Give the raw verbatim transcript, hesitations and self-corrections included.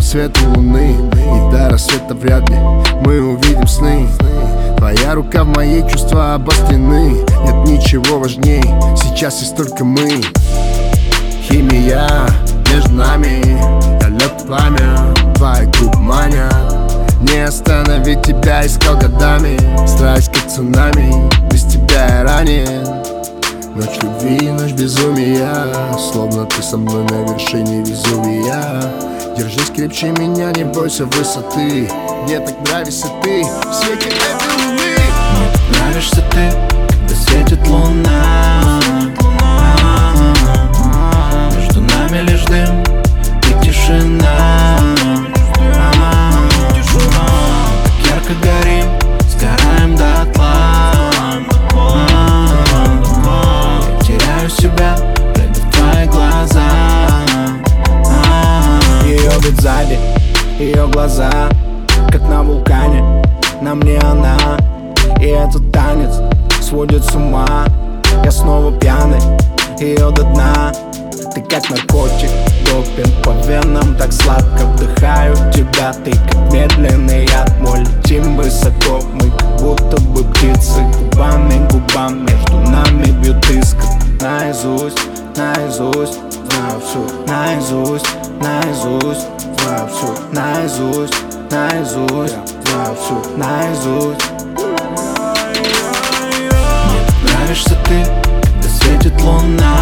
света луны, и до рассвета вряд ли мы увидим сны. Твоя рука в моей, чувства обострены. Нет ничего важней, сейчас есть только мы. Химия между нами, я лед пламя, твои губы манят. Не остановить тебя искал годами, страсть как цунами, без тебя я ранен. Ночь любви, ночь безумия, словно ты со мной на вершине Везувия. Держись крепче меня, не бойся высоты. Мне так нравишься ты в свете этой луны. Мне так нравишься ты, когда светит луна. Между нами лишь дым и тишина. Так ярко горим, сгораем дотла. Я теряю себя, глядя в твои глаза. Ее вид сзади, ее глаза, как на вулкане, на мне она. И этот танец сводит с ума. Я снова пьяный, ее до дна. Ты как наркотик, допинг по венам. Так сладко вдыхаю тебя. Ты как медленный яд мой, летим высоко. Мы как будто бы птицы, губами к губам. Между нами бьют искры. Наизусть, наизусть, знаю всю. Наизусть, наизусть, знаю всю. Наизусть, наизусть, знаю всю. Наизусть. Мне так нравишься ты, когда светит луна.